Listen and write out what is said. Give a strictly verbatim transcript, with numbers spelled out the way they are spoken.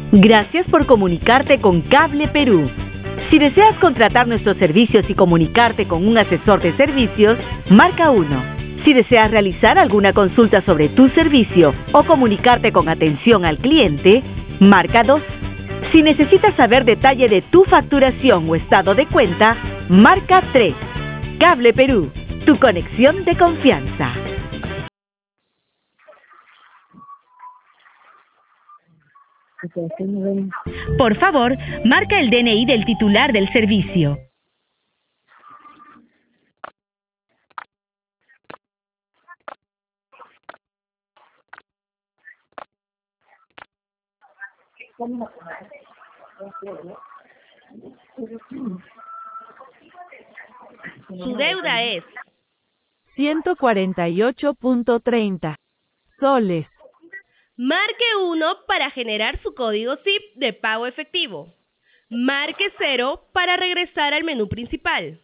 Gracias por comunicarte con Cable Perú. Si deseas contratar nuestros servicios y comunicarte con un asesor de servicios, marca uno. Si deseas realizar alguna consulta sobre tu servicio o comunicarte con atención al cliente, marca dos. Si necesitas saber detalle de tu facturación o estado de cuenta, marca tres. Cable Perú, tu conexión de confianza. Por favor, marca el D N I del titular del servicio. Su deuda es ciento cuarenta y ocho punto treinta soles. Marque uno para generar su código S I P de pago efectivo. Marque cero para regresar al menú principal.